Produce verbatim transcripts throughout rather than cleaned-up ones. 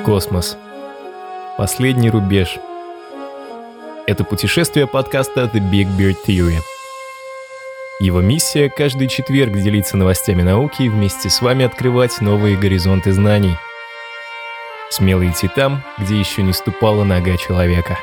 Космос. Последний рубеж. Это путешествие подкаста The Big Bird Theory. Его миссия – каждый четверг делиться новостями науки и вместе с вами открывать новые горизонты знаний. Смело идти там, где еще не ступала нога человека.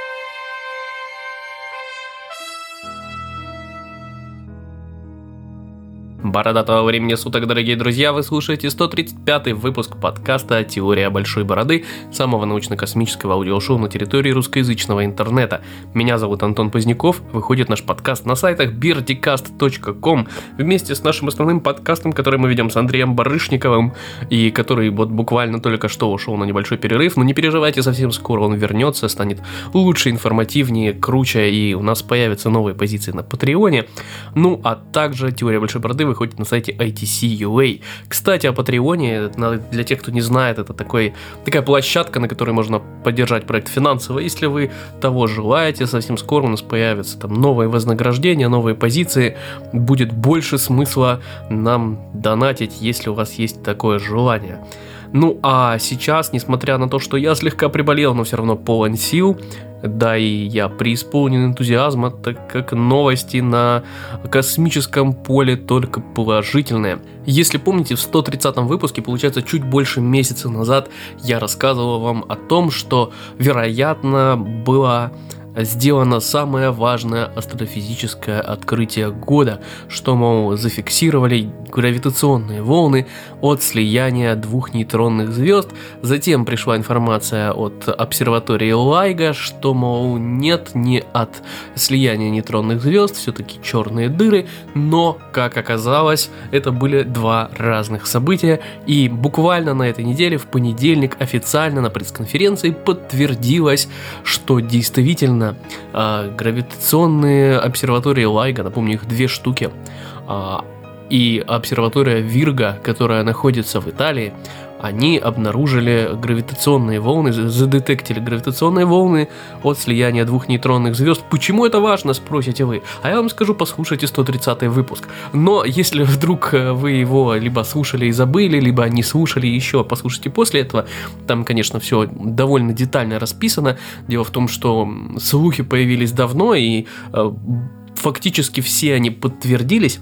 Бородатого времени суток, дорогие друзья, вы слушаете сто тридцать пятый выпуск подкаста «Теория большой бороды», самого научно-космического аудиошоу на территории русскоязычного интернета. Меня зовут Антон Поздняков, выходит наш подкаст на сайтах birdicast точка ком вместе с нашим основным подкастом, который мы ведем с Андреем Барышниковым, и который вот буквально только что ушел на небольшой перерыв, но не переживайте, совсем скоро он вернется, станет лучше, информативнее, круче, и у нас появятся новые позиции на Патреоне. Ну, а также «Теория большой бороды» выходит на сайте ай ти си точка ю эй. Кстати, о Патреоне, для тех, кто не знает, это такой, такая площадка, на которой можно поддержать проект финансово. Если вы того желаете, совсем скоро у нас появятся там новые вознаграждения, новые позиции. Будет больше смысла нам донатить, если у вас есть такое желание. Ну а сейчас, несмотря на то, что я слегка приболел, но все равно полон сил, да и я преисполнен энтузиазма, так как новости на космическом поле только положительные. Если помните, в сто тридцатом выпуске, получается, чуть больше месяца назад, я рассказывал вам о том, что, вероятно, было сделано самое важное астрофизическое открытие года, что, мол, зафиксировали гравитационные волны от слияния двух нейтронных звезд. Затем пришла информация от обсерватории Лайга, что, мол, нет, не от слияния нейтронных звезд, все-таки черные дыры, но, как оказалось, это были два разных события, и буквально на этой неделе, в понедельник, официально на пресс-конференции подтвердилось, что действительно А, гравитационные обсерватории Лайга, напомню, их две штуки, а, и обсерватория Вирга, которая находится в Италии, они обнаружили гравитационные волны, задетектили гравитационные волны от слияния двух нейтронных звезд. Почему это важно, спросите вы? А я вам скажу, послушайте сто тридцатый выпуск. Но если вдруг вы его либо слушали и забыли, либо не слушали еще, послушайте после этого. Там, конечно, все довольно детально расписано. Дело в том, что слухи появились давно, и э, фактически все они подтвердились.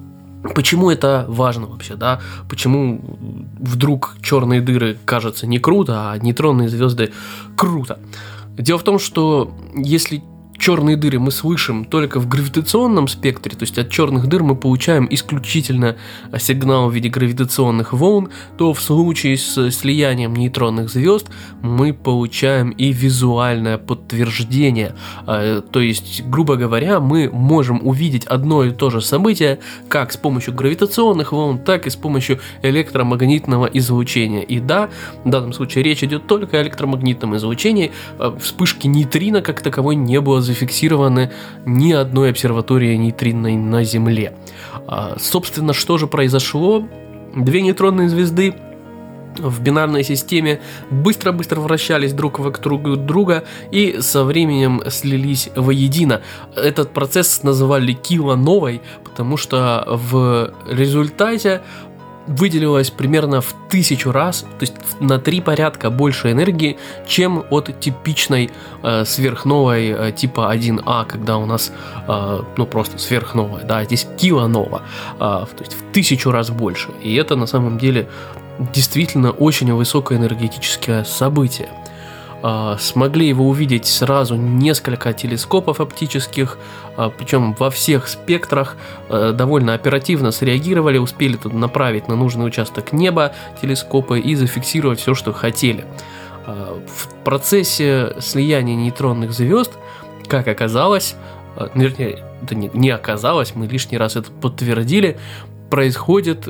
Почему это важно вообще, да? Почему вдруг черные дыры кажутся не круто, а нейтронные звезды круто? Дело в том, что если черные дыры мы слышим только в гравитационном спектре, то есть от черных дыр мы получаем исключительно сигнал в виде гравитационных волн, то в случае с слиянием нейтронных звезд мы получаем и визуальное подтверждение. То есть, грубо говоря, мы можем увидеть одно и то же событие как с помощью гравитационных волн, так и с помощью электромагнитного излучения. И да, в данном случае речь идет только о электромагнитном излучении. Вспышки нейтрино как таковой не было зафиксированы ни одной обсерватории нейтринной на Земле. А, собственно, что же произошло? Две нейтронные звезды в бинарной системе быстро-быстро вращались друг вокруг друга и со временем слились воедино. Этот процесс называли килоновой, потому что в результате выделилось примерно в тысячу раз, то есть на три порядка больше энергии, чем от типичной э, сверхновой э, типа один а, когда у нас э, ну просто сверхновая, да, здесь килонова, э, то есть в тысячу раз больше. И это на самом деле действительно очень высокоэнергетическое событие. Смогли его увидеть сразу несколько телескопов оптических, причем во всех спектрах, довольно оперативно среагировали, успели тут направить на нужный участок неба телескопы и зафиксировать все, что хотели. В процессе слияния нейтронных звезд, как оказалось, вернее, это не оказалось, мы лишний раз это подтвердили, происходит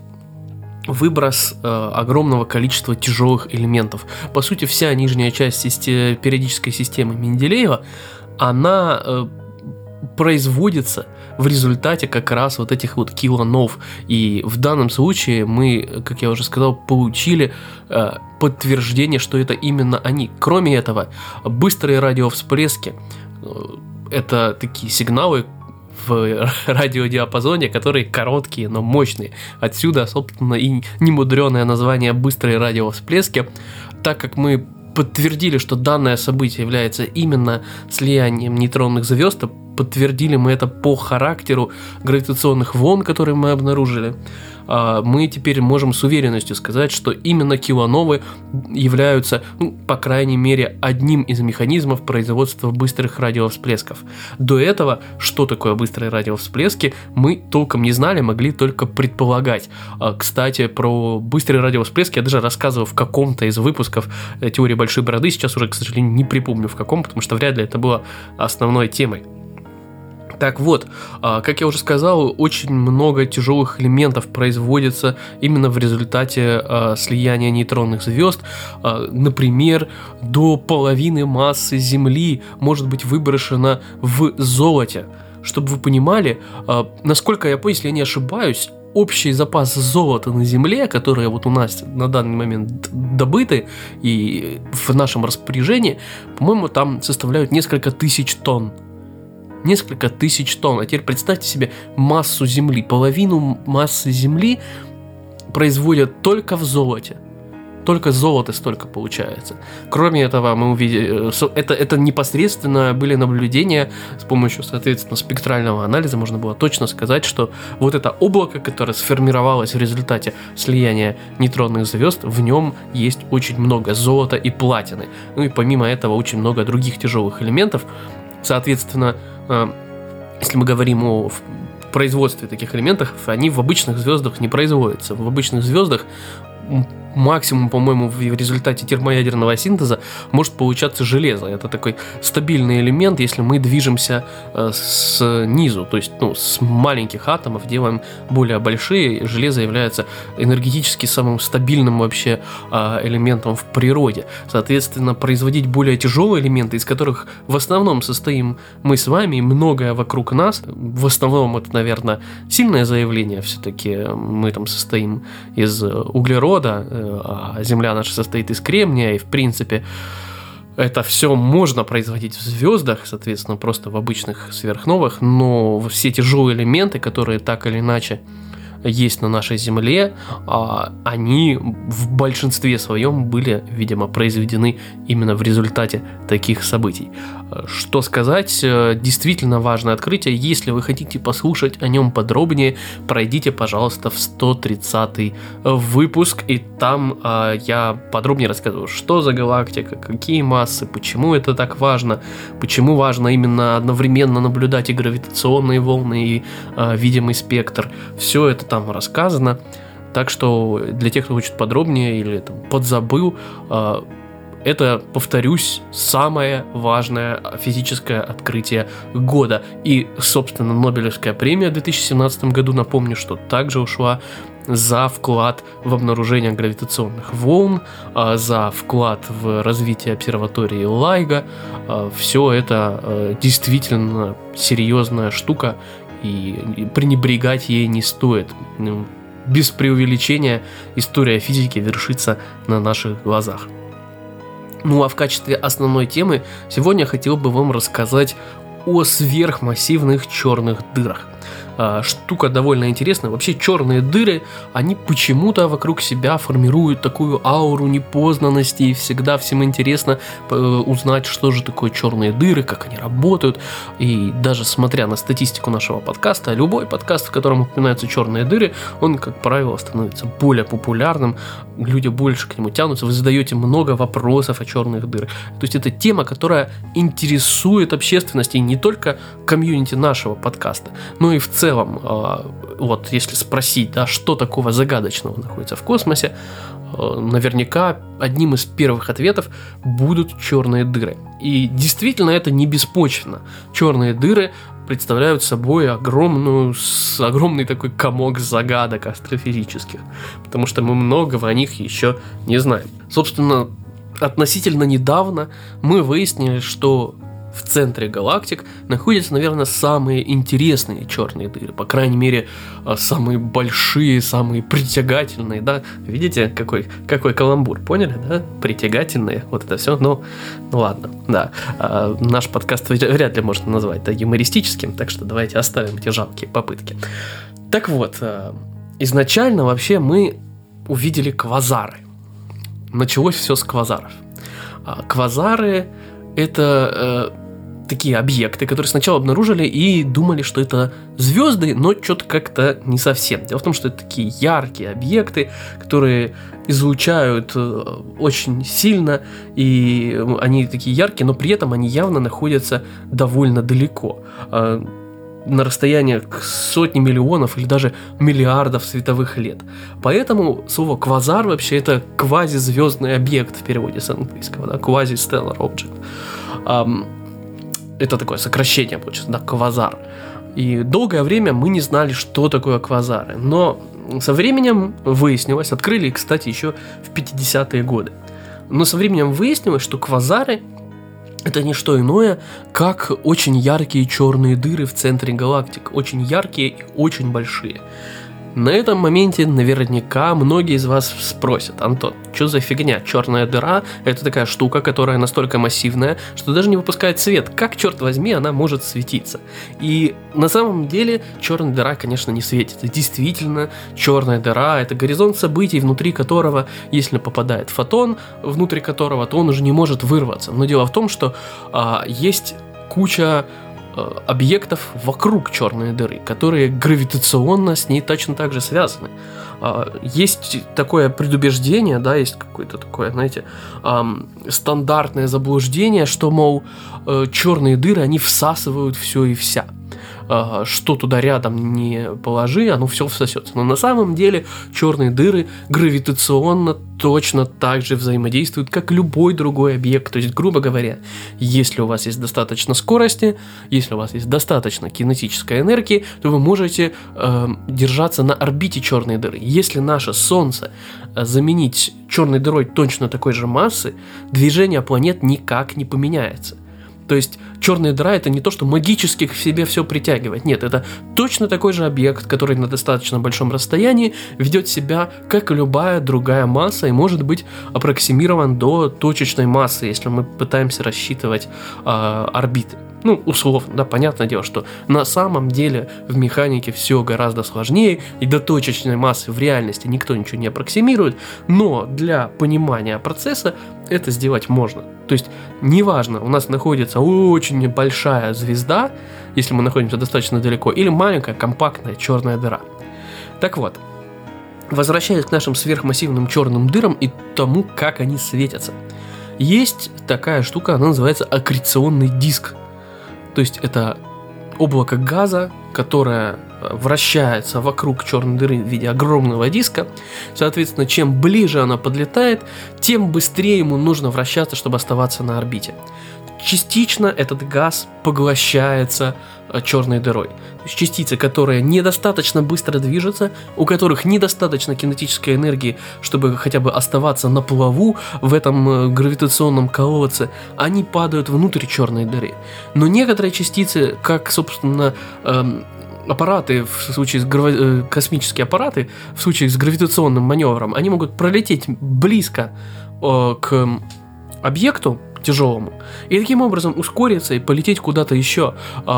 выброс э, огромного количества тяжелых элементов. По сути, вся нижняя часть системы, периодической системы Менделеева, она э, производится в результате как раз вот этих вот килонов. И в данном случае мы, как я уже сказал, получили э, подтверждение, что это именно они. Кроме этого, быстрые радиовсплески э, это такие сигналы в радиодиапазоне, которые короткие, но мощные. Отсюда, собственно, и немудреное название быстрые радиовсплески. так как мы подтвердили, что данное событие является именно слиянием нейтронных звезд, подтвердили мы это по характеру гравитационных волн, которые мы обнаружили, мы теперь можем с уверенностью сказать, что именно килоновы являются, ну, по крайней мере, одним из механизмов производства быстрых радиовсплесков. До этого, что такое быстрые радиовсплески, мы толком не знали, могли только предполагать. Кстати, про быстрые радиовсплески я даже рассказывал в каком-то из выпусков теории Большой Бороды, сейчас уже, к сожалению, не припомню в каком, потому что вряд ли это было основной темой. Так вот, как я уже сказал, очень много тяжелых элементов производится именно в результате слияния нейтронных звезд. Например, до половины массы Земли может быть выброшено в золоте. Чтобы вы понимали, насколько я помню, если я не ошибаюсь, общий запас золота на Земле, которые вот у нас на данный момент добыты и в нашем распоряжении, по-моему, там составляют несколько тысяч тонн. Несколько тысяч тонн. А теперь представьте себе массу Земли. Половину массы Земли производят только в золоте. Только золото столько получается. Кроме этого, мы увидели, это, это непосредственно были наблюдения с помощью, соответственно, спектрального анализа. Можно было точно сказать, что вот это облако, которое сформировалось в результате слияния нейтронных звезд, в нем есть очень много золота и платины. Ну и помимо этого очень много других тяжелых элементов. Соответственно, если мы говорим о производстве таких элементов, они в обычных звездах не производятся. В обычных звездах максимум, по-моему, в результате термоядерного синтеза может получаться железо. Это такой стабильный элемент, если мы движемся э, снизу, то есть ну, с маленьких атомов делаем более большие. Железо является энергетически самым стабильным вообще э, элементом в природе. Соответственно, производить более тяжелые элементы, из которых в основном состоим мы с вами, и многое вокруг нас, в основном это, наверное, сильное заявление, все-таки мы там состоим из углерода, а Земля наша состоит из кремния, и в принципе это все можно производить в звездах, соответственно, просто в обычных сверхновых, но все тяжелые элементы, которые так или иначе есть на нашей Земле, они в большинстве своем были, видимо, произведены именно в результате таких событий. Что сказать, действительно важное открытие. Если вы хотите послушать о нем подробнее, пройдите, пожалуйста, в сто тридцатый выпуск, и там я подробнее рассказываю, что за галактика, какие массы, почему это так важно, почему важно именно одновременно наблюдать и гравитационные волны, и видимый спектр. Все это там рассказано, так что для тех, кто хочет подробнее или там, подзабыл, это, повторюсь, самое важное физическое открытие года. И, собственно, Нобелевская премия в две тысячи семнадцатом году, напомню, что также ушла за вклад в обнаружение гравитационных волн, за вклад в развитие обсерватории Лайга. Все это действительно серьезная штука, и пренебрегать ей не стоит. Без преувеличения история физики вершится на наших глазах. Ну а в качестве основной темы сегодня я хотел бы вам рассказать о сверхмассивных черных дырах. Штука довольно интересная. Вообще черные дыры, они почему-то вокруг себя формируют такую ауру непознанности, и всегда всем интересно узнать, что же такое черные дыры, как они работают. И даже смотря на статистику нашего подкаста, любой подкаст, в котором упоминаются черные дыры, он, как правило, становится более популярным, люди больше к нему тянутся, вы задаете много вопросов о черных дырах. То есть это тема, которая интересует общественность, и не только комьюнити нашего подкаста, но и в целом. В целом, вот если спросить, да, что такого загадочного находится в космосе, наверняка одним из первых ответов будут черные дыры. И действительно это не беспочвенно. Черные дыры представляют собой огромную, огромный такой комок загадок астрофизических, потому что мы многого о них еще не знаем. Собственно, относительно недавно мы выяснили, что в центре галактик находятся, наверное, самые интересные черные дыры, по крайней мере, самые большие, самые притягательные, да, видите, какой, какой каламбур, поняли, да, притягательные, вот это все, ну, ну ладно, да, а, наш подкаст вряд ли можно назвать да, юмористическим, так что давайте оставим эти жалкие попытки. Так вот, изначально вообще мы увидели квазары. началось все с квазаров. Квазары — это э, такие объекты, которые сначала обнаружили и думали, что это звезды, но что-то как-то не совсем. Дело в том, что это такие яркие объекты, которые излучают э, очень сильно, и они такие яркие, но при этом они явно находятся довольно далеко. Э, на расстояниях сотни миллионов или даже миллиардов световых лет. Поэтому слово квазар вообще это квазизвездный объект в переводе с английского, да, quasi-stellar object. Um, это такое сокращение получается, да, квазар. И долгое время мы не знали, что такое квазары, но со временем выяснилось, открыли, кстати, еще в пятидесятые годы, но со временем выяснилось, что квазары это не что иное, как очень яркие черные дыры в центре галактик. Очень яркие и очень большие. На этом моменте наверняка многие из вас спросят: Антон, что за фигня? Черная дыра — это такая штука, которая настолько массивная, что даже не выпускает свет. Как, черт возьми, она может светиться? И на самом деле черная дыра, конечно, не светится. Действительно, черная дыра — это горизонт событий, внутри которого, если попадает фотон, внутри которого, то он уже не может вырваться. Но дело в том, что а, есть куча объектов вокруг черной дыры, которые гравитационно с ней точно так же связаны. Есть такое предубеждение, да, есть какое-то такое, знаете, стандартное заблуждение, что, мол, черные дыры, они всасывают все и вся. Что туда рядом не положи, оно все всосется. Но на самом деле черные дыры гравитационно точно так же взаимодействуют, как любой другой объект. То есть, грубо говоря, если у вас есть достаточно скорости, если у вас есть достаточно кинетической энергии, то вы можете э, держаться на орбите черной дыры. Если наше Солнце заменить черной дырой точно такой же массы, движение планет никак не поменяется. То есть черная дыра — это не то, что магически к себе все притягивает. Нет, это точно такой же объект, который на достаточно большом расстоянии ведет себя, как и любая другая масса, и может быть аппроксимирован до точечной массы, если мы пытаемся рассчитывать э, орбиты. Ну, условно, да, понятное дело, что на самом деле в механике все гораздо сложнее, и до точечной массы в реальности никто ничего не аппроксимирует, но для понимания процесса это сделать можно. То есть, неважно, у нас находится очень большая звезда, если мы находимся достаточно далеко, или маленькая компактная черная дыра. Так вот, возвращаясь к нашим сверхмассивным черным дырам и тому, как они светятся. Есть такая штука, она называется аккреционный диск. То есть это облако газа, которое вращается вокруг черной дыры в виде огромного диска. Соответственно, чем ближе она подлетает, тем быстрее ему нужно вращаться, чтобы оставаться на орбите. Частично этот газ поглощается черной дырой. То есть частицы, которые недостаточно быстро движутся, у которых недостаточно кинетической энергии, чтобы хотя бы оставаться на плаву в этом гравитационном колодце, они падают внутрь черной дыры. Но некоторые частицы, как, собственно, эм, аппараты, в случае с грави... космические аппараты, в случае с гравитационным маневром, они могут пролететь близко э, к объекту тяжелому, и таким образом ускориться и полететь куда-то еще.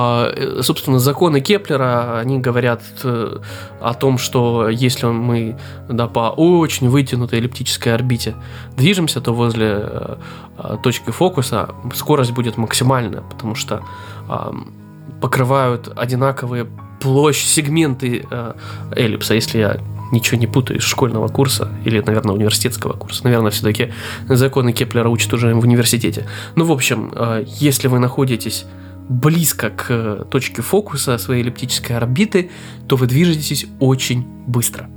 А, собственно, законы Кеплера, они говорят э, о том, что если мы, да, по очень вытянутой эллиптической орбите движемся, то возле э, точки фокуса скорость будет максимальная, потому что э, покрывают одинаковые площадь, сегменты э, эллипса, если я ничего не путаю из школьного курса или, наверное, университетского курса. Наверное, все-таки законы Кеплера учат уже в университете. Ну, в общем, если вы находитесь близко к точке фокуса своей эллиптической орбиты, то вы движетесь очень быстро.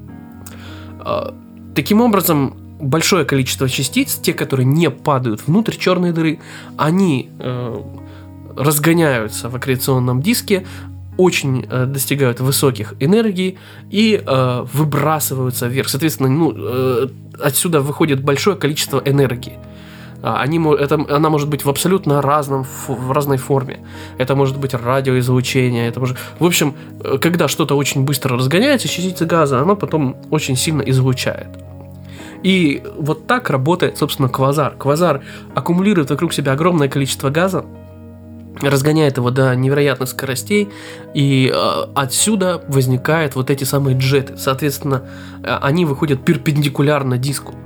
Таким образом, большое количество частиц, те, которые не падают внутрь черной дыры, они разгоняются в аккреционном диске, очень э, достигают высоких энергий и э, выбрасываются вверх. Соответственно, ну, э, отсюда выходит большое количество энергии. Они, это, она может быть в абсолютно разном, в разной форме. Это может быть радиоизлучение. Это может... В общем, когда что-то очень быстро разгоняется, частица газа, она потом очень сильно излучает. И вот так работает, собственно, квазар. Квазар аккумулирует вокруг себя огромное количество газа, разгоняет его до невероятных скоростей, и э, отсюда возникают вот эти самые джеты. Соответственно, э, они выходят перпендикулярно диску.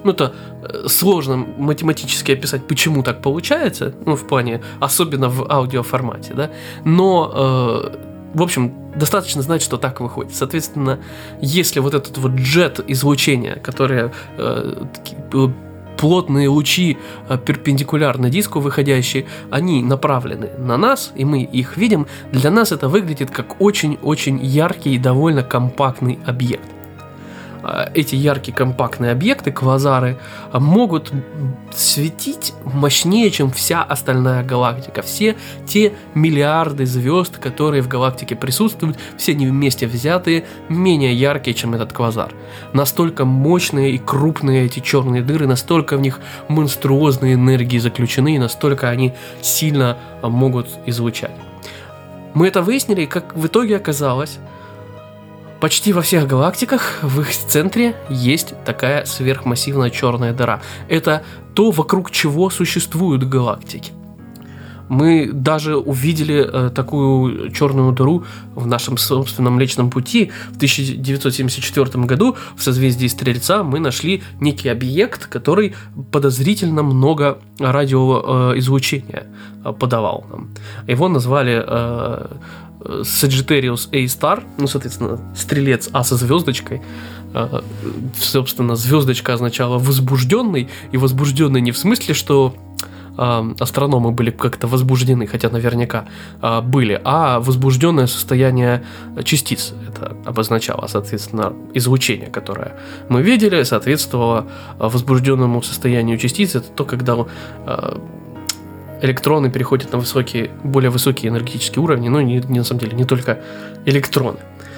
ну, это сложно математически описать, почему так получается, ну, в плане, особенно в аудиоформате, да, но, э, в общем, достаточно знать, что так выходит. Соответственно, если вот этот вот джет излучения, которое э, плотные лучи перпендикулярно диску выходящие, они направлены на нас, и мы их видим, для нас это выглядит как очень-очень яркий и довольно компактный объект. Эти яркие компактные объекты, квазары, могут светить мощнее, чем вся остальная галактика. Все те миллиарды звезд, которые в галактике присутствуют, все они вместе взятые, менее яркие, чем этот квазар. Настолько мощные и крупные эти черные дыры, настолько в них монструозные энергии заключены, и настолько они сильно могут излучать. Мы это выяснили, и как в итоге оказалось, почти во всех галактиках в их центре есть такая сверхмассивная черная дыра. Это то, вокруг чего существуют галактики. Мы даже увидели э, такую черную дыру в нашем собственном Млечном Пути. В тысяча девятьсот семьдесят четвёртом году в созвездии Стрельца мы нашли некий объект, который подозрительно много радиоизлучения э, подавал нам. Его назвали э, Sagittarius A-Star, ну, соответственно, стрелец А со звездочкой. Э, собственно, звездочка означала возбужденный, и возбужденный не в смысле, что астрономы были как-то возбуждены, хотя наверняка а, были, а возбужденное состояние частиц это обозначало, соответственно, излучение, которое мы видели, соответствовало возбужденному состоянию частиц. Это то, когда а, электроны переходят на высокие, более высокие энергетические уровни, но не, не на самом деле не только электроны.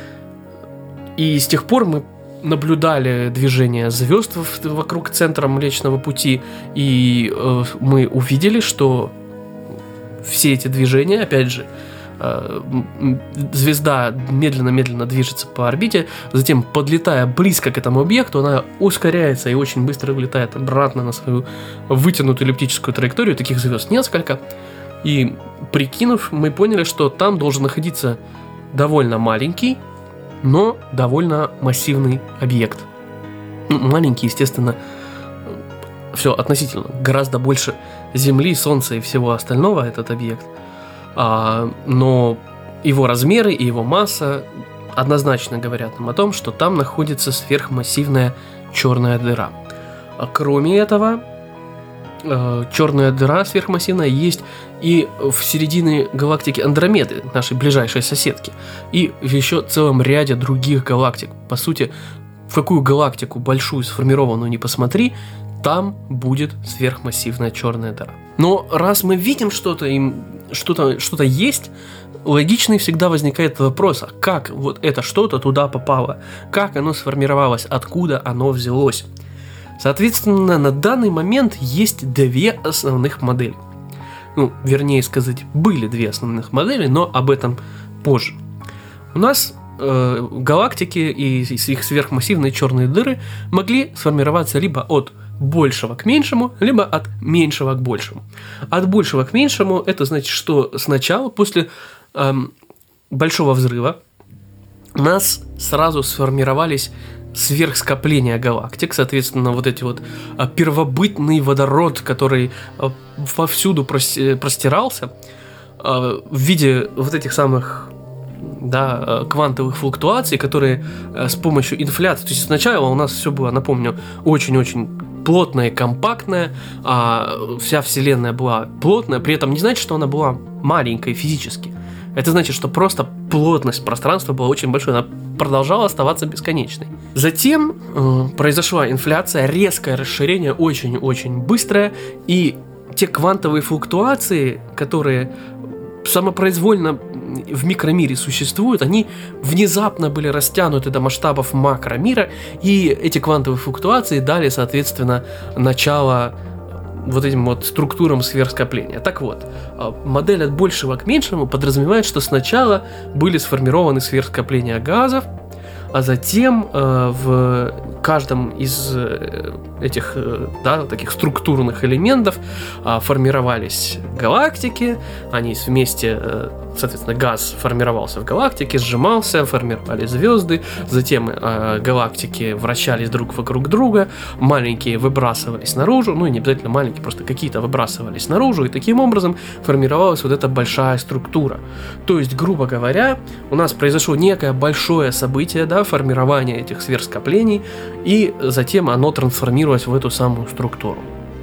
И с тех пор мы наблюдали движение звезд вокруг центра Млечного Пути, и э, мы увидели, что все эти движения, опять же, э, звезда медленно-медленно движется по орбите, затем, подлетая близко к этому объекту, она ускоряется и очень быстро вылетает обратно на свою вытянутую эллиптическую траекторию. Таких звезд несколько, и прикинув, мы поняли, что там должен находиться довольно маленький, но довольно массивный объект. Маленький, естественно, все относительно, гораздо больше Земли, Солнца и всего остального этот объект. А, но его размеры и его масса однозначно говорят нам о том, что там находится сверхмассивная черная дыра. А кроме этого, черная дыра сверхмассивная есть и в середине галактики Андромеды, нашей ближайшей соседки, и в еще целом ряде других галактик. По сути, в какую галактику большую сформированную не посмотри, там будет сверхмассивная черная дыра. Но раз мы видим что-то, им что-то, что-то есть, логичный всегда возникает вопрос, а как вот это что-то туда попало? Как оно сформировалось? Откуда оно взялось? Соответственно, на данный момент есть две основных модели. Ну, вернее сказать, были две основных модели, но об этом позже. У нас э, галактики и их сверхмассивные черные дыры могли сформироваться либо от большего к меньшему, либо от меньшего к большему. От большего к меньшему это значит, что сначала, после э, большого взрыва, у нас сразу сформировались сверхскопления галактик, соответственно, вот эти вот а, первобытный водород, который а, повсюду прос- простирался а, в виде вот этих самых, да, квантовых флуктуаций, которые а, с помощью инфляции, то есть сначала у нас все было, напомню, очень-очень плотная и компактная, а вся Вселенная была плотная, при этом не значит, что она была маленькой физически. Это значит, что просто плотность пространства была очень большой, она продолжала оставаться бесконечной. Затем э, произошла инфляция, резкое расширение, очень-очень быстрое, и те квантовые флуктуации, которые самопроизвольно в микромире существуют, они внезапно были растянуты до масштабов макромира, и эти квантовые флуктуации дали, соответственно, начало вот этим вот структурам сверхскопления. Так вот, модель от большего к меньшему подразумевает, что сначала были сформированы сверхскопления газов, а затем э, в каждом из э, этих, да, таких структурных элементов формировались галактики, они вместе, соответственно, газ формировался в галактике, сжимался, формировали звезды, затем галактики вращались друг вокруг друга, маленькие выбрасывались наружу, ну и не обязательно маленькие, просто какие-то выбрасывались наружу, и таким образом формировалась вот эта большая структура. То есть, грубо говоря, у нас произошло некое большое событие, да, формирование этих сверхскоплений, и затем оно трансформировалось в эту самую структуру.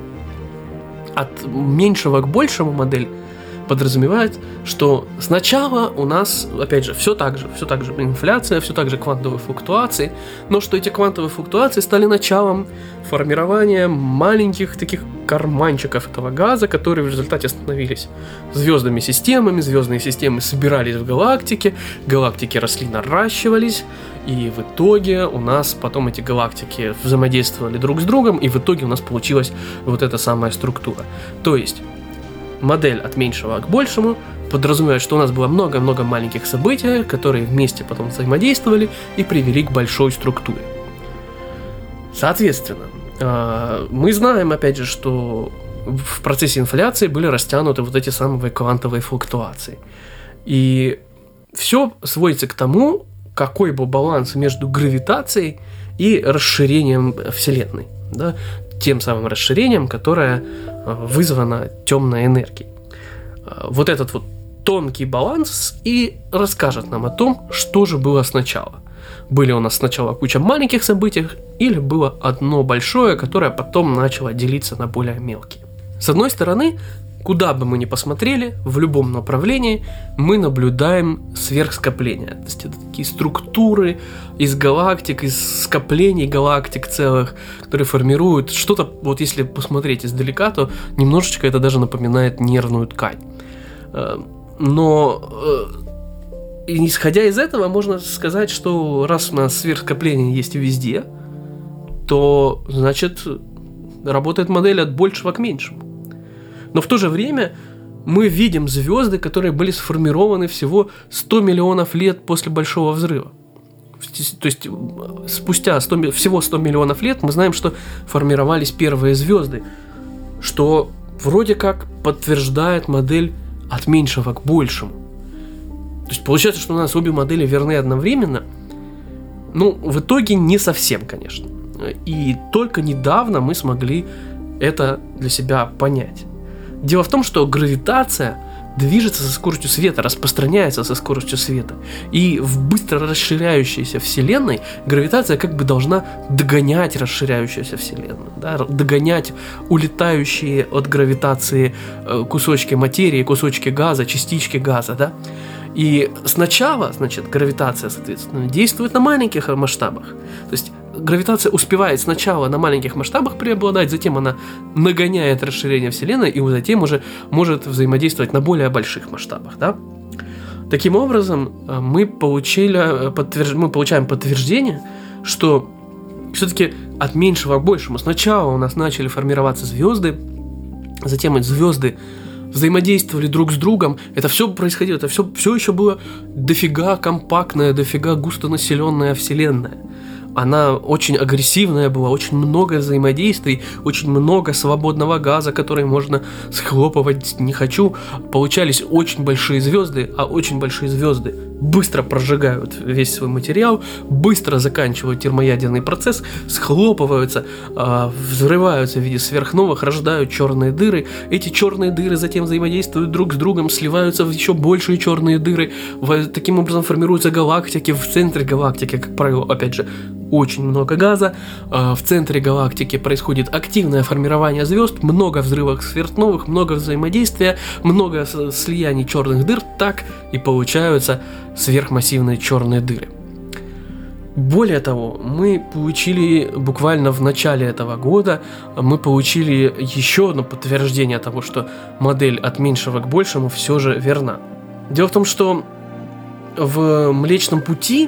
От меньшего к большему модель подразумевает, что сначала у нас, опять же, все так же, все так же инфляция, все так же квантовые флуктуации, но что эти квантовые флуктуации стали началом формирования маленьких таких карманчиков этого газа, которые в результате становились звездными системами, звездные системы собирались в галактике, галактики росли, наращивались, и в итоге у нас потом эти галактики взаимодействовали друг с другом, и в итоге у нас получилась вот эта самая структура. То есть модель от меньшего к большему подразумевает, что у нас было много-много маленьких событий, которые вместе потом взаимодействовали и привели к большой структуре. Соответственно, мы знаем, опять же, что в процессе инфляции были растянуты вот эти самые квантовые флуктуации. И все сводится к тому, какой был баланс между гравитацией и расширением Вселенной, да, тем самым расширением, которое вызвано темной энергией. Вот этот вот тонкий баланс и расскажет нам о том, что же было сначала. Были у нас сначала куча маленьких событий, или было одно большое, которое потом начало делиться на более мелкие. С одной стороны, куда бы мы ни посмотрели, в любом направлении, мы наблюдаем сверхскопления. То есть это такие структуры из галактик, из скоплений галактик целых, которые формируют что-то, вот если посмотреть издалека, то немножечко это даже напоминает нервную ткань. Но исходя из этого, можно сказать, что раз у нас сверхскопления есть везде, то, значит, работает модель от большего к меньшему. Но в то же время мы видим звезды, которые были сформированы всего сто миллионов лет после Большого взрыва. То есть спустя сто, всего сто миллионов лет мы знаем, что формировались первые звезды, что вроде как подтверждает модель от меньшего к большему. То есть получается, что у нас обе модели верны одновременно. Ну, в итоге не совсем, конечно. И только недавно мы смогли это для себя понять. Дело в том, что гравитация движется со скоростью света, распространяется со скоростью света. И в быстро расширяющейся Вселенной гравитация как бы должна догонять расширяющуюся Вселенную, да, догонять улетающие от гравитации кусочки материи, кусочки газа, частички газа, да. И сначала, значит, гравитация, соответственно, действует на маленьких масштабах. То есть гравитация успевает сначала на маленьких масштабах преобладать, затем она нагоняет расширение Вселенной и затем уже может взаимодействовать на более больших масштабах, да? Таким образом, мы, получили, подтверж... мы получаем подтверждение, что все-таки от меньшего к большему. Сначала у нас начали формироваться звезды, затем эти звезды взаимодействовали друг с другом, это все происходило, это все, все еще было дофига компактная, дофига густонаселенная Вселенная. Она очень агрессивная была, очень много взаимодействий, очень много свободного газа, который можно схлопывать не хочу. Получались очень большие звезды, а очень большие звезды быстро прожигают весь свой материал, быстро заканчивают термоядерный процесс, схлопываются, э, взрываются в виде сверхновых, рождают черные дыры. Эти черные дыры затем взаимодействуют друг с другом, сливаются в еще большие черные дыры. Таким образом формируются галактики. В центре галактики, как правило, опять же, очень много газа. В центре галактики происходит активное формирование звезд, много взрывов сверхновых, много взаимодействия, много слияний черных дыр, так и получаются сверхмассивные черные дыры. Более того, мы получили буквально в начале этого года, мы получили еще одно подтверждение того, что модель от меньшего к большему все же верна. Дело в том, что в Млечном Пути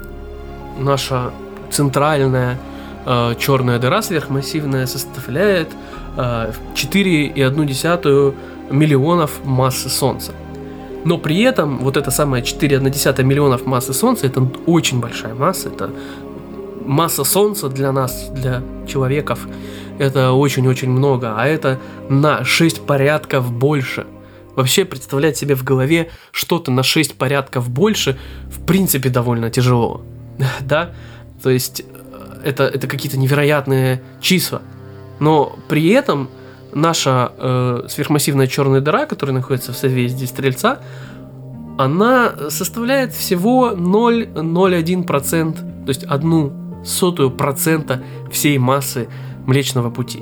наша центральная э, черная дыра сверхмассивная составляет э, четыре целых одна десятая миллионов массы Солнца. Но при этом вот эта самая четыре целых одна десятая миллионов массы Солнца — это очень большая масса, это масса Солнца для нас, для человеков, это очень-очень много, а это на шесть порядков больше. Вообще представлять себе в голове что-то на шесть порядков больше, в принципе, довольно тяжело. Да? То есть это, это какие-то невероятные числа. Но при этом наша э, сверхмассивная черная дыра, которая находится в созвездии Стрельца, она составляет всего ноль целых ноль один сотых процента, то есть одну сотую процента всей массы Млечного Пути.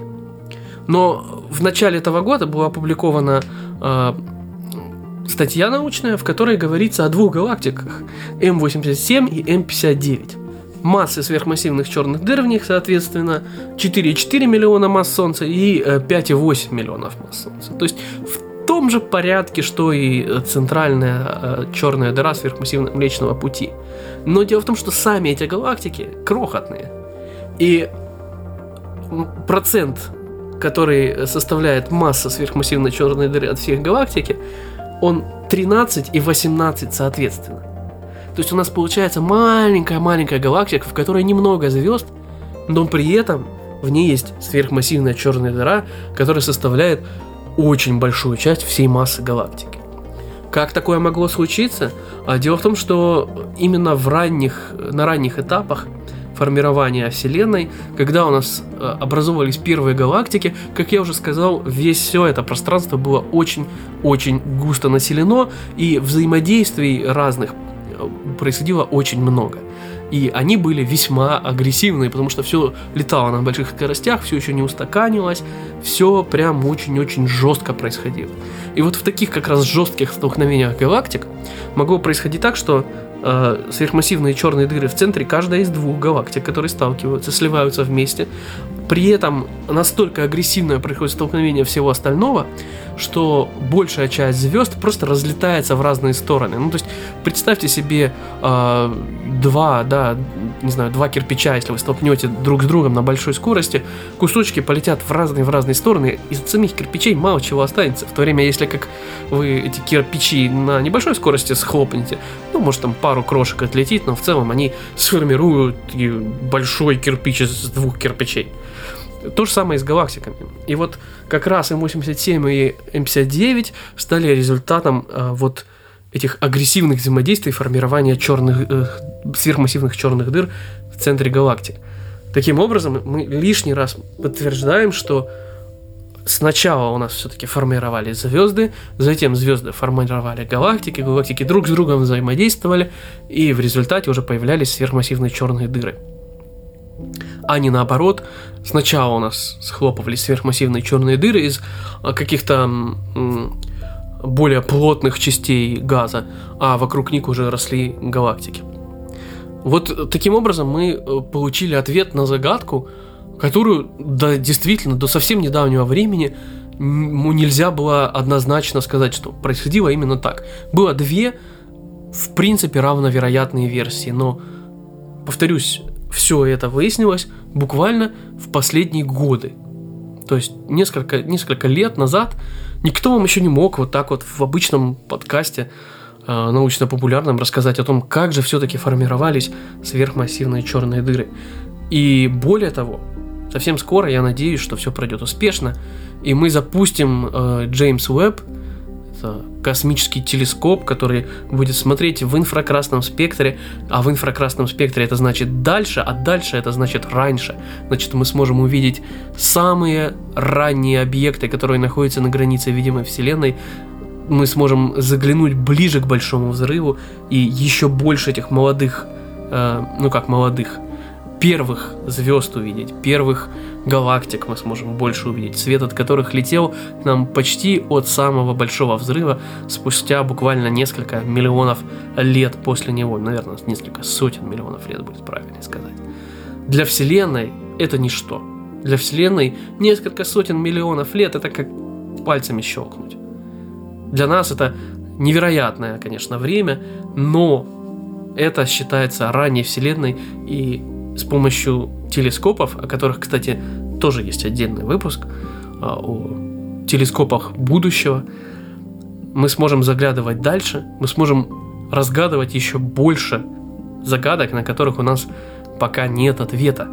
Но в начале этого года была опубликована э, статья научная, в которой говорится о двух галактиках эм восемьдесят семь и эм пятьдесят девять. Массы сверхмассивных черных дыр в них, соответственно, четыре целых четыре миллиона масс Солнца и пять целых восемь миллионов масс Солнца. То есть в том же порядке, что и центральная черная дыра сверхмассивного Млечного Пути. Но дело в том, что сами эти галактики крохотные. И процент, который составляет масса сверхмассивной черной дыры от всех галактики, он тринадцать и восемнадцать соответственно. То есть у нас получается маленькая-маленькая галактика, в которой немного звезд, но при этом в ней есть сверхмассивная черная дыра, которая составляет очень большую часть всей массы галактики. Как такое могло случиться? Дело в том, что именно в ранних, на ранних этапах формирования Вселенной, когда у нас образовывались первые галактики, как я уже сказал, весь все это пространство было очень-очень густо населено, и взаимодействий разных происходило очень много. И они были весьма агрессивные, потому что все летало на больших скоростях, все еще не устаканилось, все прям очень-очень жестко происходило. И вот в таких как раз жестких столкновениях галактик могло происходить так, что э, сверхмассивные черные дыры в центре каждой из двух галактик, которые сталкиваются, сливаются вместе. При этом настолько агрессивное происходит столкновение всего остального, что большая часть звезд просто разлетается в разные стороны. Ну, то есть, представьте себе э, два, да, не знаю, два кирпича, если вы столкнете друг с другом на большой скорости, кусочки полетят в разные, в разные стороны, из самих кирпичей мало чего останется. В то время, если как вы эти кирпичи на небольшой скорости схлопнете, ну, может, там пару крошек отлетит, но в целом они сформируют большой кирпич из двух кирпичей. То же самое и с галактиками. И вот как раз эм восемьдесят семь и эм пятьдесят девять стали результатом э, вот этих агрессивных взаимодействий формирования черных, э, сверхмассивных черных дыр в центре галактик. Таким образом, мы лишний раз подтверждаем, что сначала у нас все-таки формировались звезды, затем звезды формировали галактики, галактики друг с другом взаимодействовали, и в результате уже появлялись сверхмассивные черные дыры. А не наоборот, сначала у нас схлопывались сверхмассивные черные дыры из каких-то м, более плотных частей газа, а вокруг них уже росли галактики. Вот таким образом мы получили ответ на загадку, которую да, действительно до совсем недавнего времени нельзя было однозначно сказать, что происходило именно так. Было две, в принципе, равновероятные версии, но, повторюсь, все это выяснилось буквально в последние годы. То есть несколько, несколько лет назад никто вам еще не мог вот так вот в обычном подкасте э, научно-популярном рассказать о том, как же все-таки формировались сверхмассивные черные дыры. И более того, совсем скоро я надеюсь, что все пройдет успешно, и мы запустим э, Джеймс Уэбб, космический телескоп, который будет смотреть в инфракрасном спектре, а в инфракрасном спектре это значит дальше, а дальше это значит раньше. Значит, мы сможем увидеть самые ранние объекты, которые находятся на границе видимой Вселенной. Мы сможем заглянуть ближе к Большому взрыву, и еще больше этих молодых, э, ну как молодых, первых звезд увидеть, первых галактик мы сможем больше увидеть, свет от которых летел к нам почти от самого Большого взрыва спустя буквально несколько миллионов лет после него, наверное, несколько сотен миллионов лет будет правильно сказать. Для Вселенной это ничто. Для Вселенной несколько сотен миллионов лет это как пальцами щелкнуть. Для нас это невероятное, конечно, время, но это считается ранней Вселенной, и с помощью телескопов, о которых, кстати, тоже есть отдельный выпуск, о телескопах будущего, мы сможем заглядывать дальше, мы сможем разгадывать еще больше загадок, на которых у нас пока нет ответа.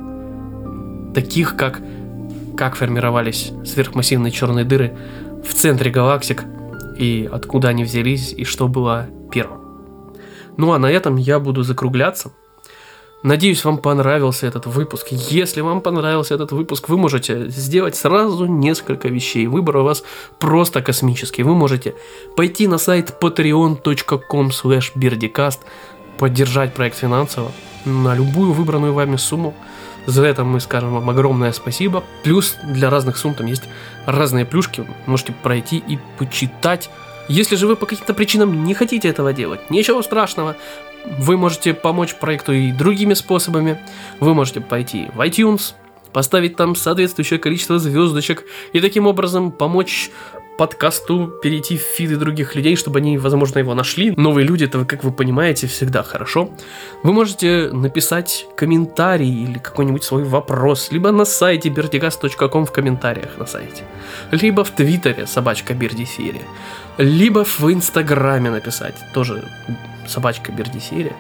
Таких, как как формировались сверхмассивные черные дыры в центре галактик, и откуда они взялись, и что было первым. Ну а на этом я буду закругляться. Надеюсь, вам понравился этот выпуск. Если вам понравился этот выпуск, вы можете сделать сразу несколько вещей. Выбор у вас просто космический. Вы можете пойти на сайт patreon точка ком слэш бердикаст, поддержать проект финансово на любую выбранную вами сумму. За это мы скажем вам огромное спасибо. Плюс для разных сумм там есть разные плюшки. Можете пройти и почитать. Если же вы по каким-то причинам не хотите этого делать, ничего страшного. Вы можете помочь проекту и другими способами. Вы можете пойти в iTunes, поставить там соответствующее количество звездочек и таким образом помочь подкасту перейти в фиды других людей, чтобы они, возможно, его нашли. Новые люди, это, как вы понимаете, всегда хорошо. Вы можете написать комментарий или какой-нибудь свой вопрос, либо на сайте бердикаст точка ком в комментариях на сайте, либо в твиттере собачка бердифери, либо в инстаграме написать, тоже собачка бердифери.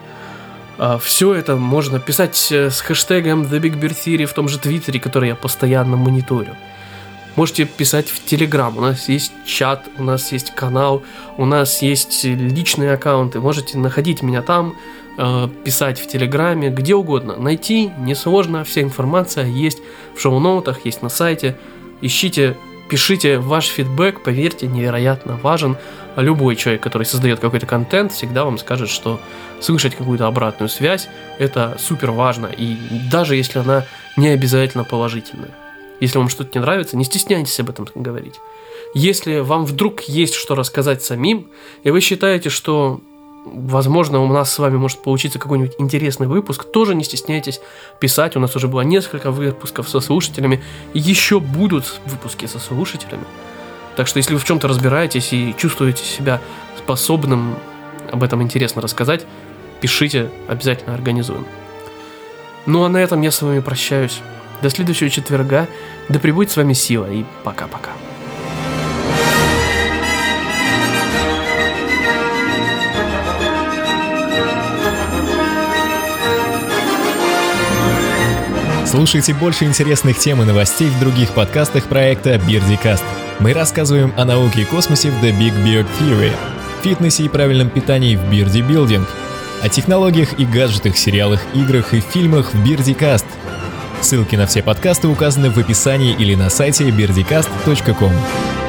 Все это можно писать с хэштегом The Big Beard Theory в том же твиттере, который я постоянно мониторю. Можете писать в Телеграм, у нас есть чат, у нас есть канал, у нас есть личные аккаунты. Можете находить меня там, э, писать в Телеграме, где угодно. Найти несложно, вся информация есть в шоу-ноутах, есть на сайте. Ищите, пишите ваш фидбэк, поверьте, невероятно важен. Любой человек, который создает какой-то контент, всегда вам скажет, что слышать какую-то обратную связь – это супер важно, и даже если она не обязательно положительная. Если вам что-то не нравится, не стесняйтесь об этом говорить. Если вам вдруг есть что рассказать самим, и вы считаете, что, возможно, у нас с вами может получиться какой-нибудь интересный выпуск, тоже не стесняйтесь писать. У нас уже было несколько выпусков со слушателями, и еще будут выпуски со слушателями. Так что, если вы в чем-то разбираетесь и чувствуете себя способным об этом интересно рассказать, пишите, обязательно организуем. Ну а на этом я с вами прощаюсь. До следующего четверга. Да пребудет с вами сила. И пока-пока. Слушайте больше интересных тем и новостей в других подкастах проекта Бердикаст. Мы рассказываем о науке и космосе в The Big Beard Theory, фитнесе и правильном питании в Beardy Building, о технологиях и гаджетах, сериалах, играх и фильмах в Бердикаст. Ссылки на все подкасты указаны в описании или на сайте бердикаст точка ком.